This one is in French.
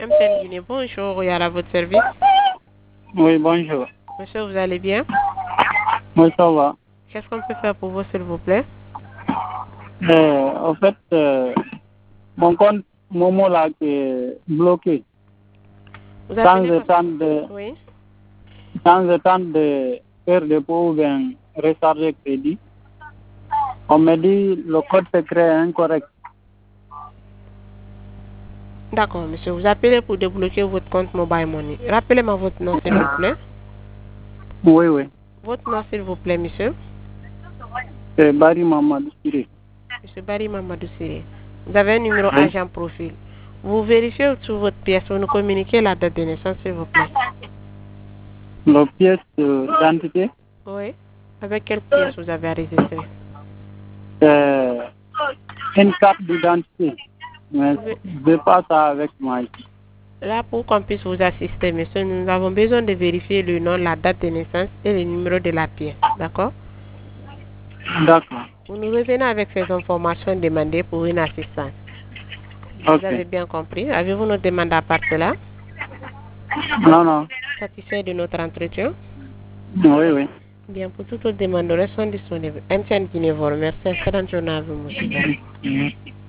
MTN Guinée, bonjour, Royal à votre service. Oui, bonjour. Monsieur, vous allez bien? Oui, ça va. Qu'est-ce qu'on peut faire pour vous, s'il vous plaît? En fait, mon compte Momo là qui est bloqué. Vous Sans appelez le temps de, Oui. sans le temps de faire dépôt ou bien recharger crédit. On me dit le code secret est incorrect. D'accord, monsieur. Vous appelez pour débloquer votre compte Mobile Money. Rappelez-moi votre nom, s'il vous plaît. Oui, oui. Votre nom, s'il vous plaît, monsieur. C'est Barry Mamadou Siré. Monsieur Barry Mamadou Siré. Vous avez un numéro Oui. agent profil. Vous vérifiez sur votre pièce, vous nous communiquez la date de naissance, s'il vous plaît. La pièce d'identité, Oui. Avec quelle pièce vous avez enregistré? une carte d'identité. Mais Oui. je ne veux pas ça avec moi ici. Là, pour qu'on puisse vous assister, monsieur, nous avons besoin de vérifier le nom, la date de naissance et le numéro de la pièce. D'accord? D'accord. Vous nous revenez avec ces informations demandées pour une assistance. Vous Ok. avez bien compris. Avez-vous nos demandes à part cela? Non, non. Satisfait de notre entretien? Oui, oui. Bien, pour toutes les demandes, restons disponibles. MTN Guinée vous remercie. Excellente journée à vous, monsieur. Mhm.